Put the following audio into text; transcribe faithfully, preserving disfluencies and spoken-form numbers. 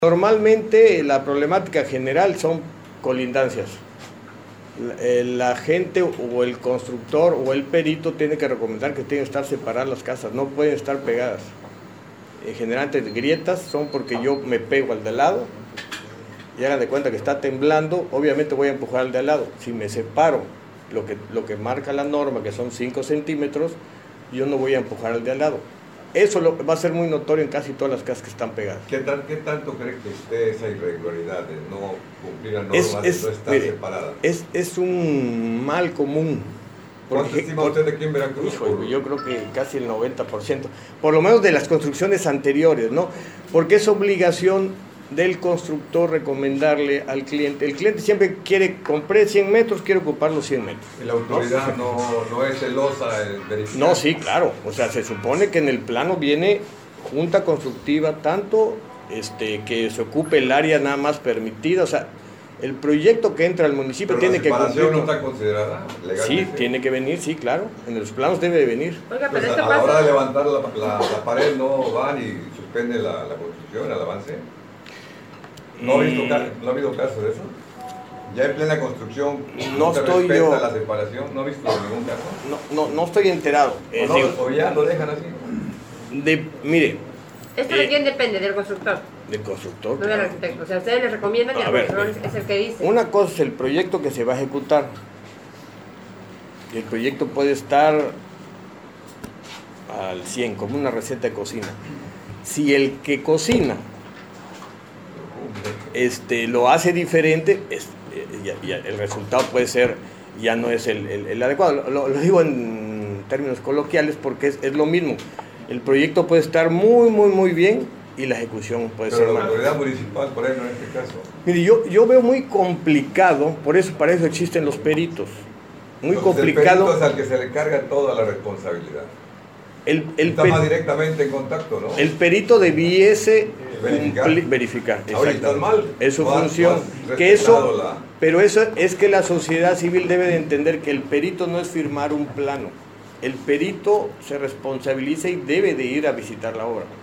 Normalmente la problemática general son colindancias. La gente o el constructor o el perito tiene que recomendar que tienen que estar separadas las casas, no pueden estar pegadas. Generalmente grietas son porque yo me pego al de al lado y hagan de cuenta que está temblando, obviamente voy a empujar al de al lado. Si me separo lo que, lo que marca la norma, que son cinco centímetros, yo no voy a empujar al de al lado. Eso lo, va a ser muy notorio en casi todas las casas que están pegadas. ¿Qué, tal, qué tanto cree que esté esa irregularidad de no cumplir la norma, es, de es, no estar mire, separada? Es, es un mal común. ¿Cuánto estima usted aquí en Veracruz? Hijo, yo creo que casi el noventa por ciento, por lo menos de las construcciones anteriores, ¿no? Porque es obligación del constructor recomendarle al cliente. El cliente siempre quiere, compré cien metros, quiere ocupar los cien metros. ¿Y la autoridad no, no es celosa en verificar? No, sí, claro. O sea, se supone que en el plano viene junta constructiva, tanto este, que se ocupe el área nada más permitida, o sea, el proyecto que entra al municipio Pero tiene que cumplir. ¿La separación no está considerada legalmente? Sí, tiene que venir, sí, claro. En los planos debe de venir. Oiga, pero Pues esto a pasa... la hora de levantar la, la, la pared no van y suspenden la, la construcción, el avance. ¿No ha, visto, ¿No ha habido caso de eso? Ya en plena construcción, no, no se estoy respeta yo... la separación, ¿no ha visto ningún caso? No, no, no estoy enterado. ¿O, no, digo, o ya lo dejan así? De, mire... Esto eh, de quién depende, del constructor. Del constructor. No del arquitecto. O sea, ustedes les recomiendan y el constructor es el que dice. Una cosa es el proyecto que se va a ejecutar. El proyecto puede estar al cien, como una receta de cocina. Si el que cocina este, lo hace diferente, es, ya, ya, el resultado puede ser, ya no es el, el, el adecuado. Lo, lo digo en términos coloquiales porque es, es lo mismo. El proyecto puede estar muy, muy, muy bien y la ejecución puede Pero ser la mal. autoridad municipal, por ejemplo, en este caso. Mire, yo, yo veo muy complicado, por eso para eso existen los peritos. Muy Entonces, complicado. El perito es al que se le carga toda la responsabilidad. El, el Está más directamente en contacto, ¿no? El perito debiese verificar. Cumplir, verificar Ahora está mal. Es su no función. Has, que eso, la... Pero eso es que la sociedad civil debe de entender que el perito no es firmar un plano. El perito se responsabiliza y debe de ir a visitar la obra.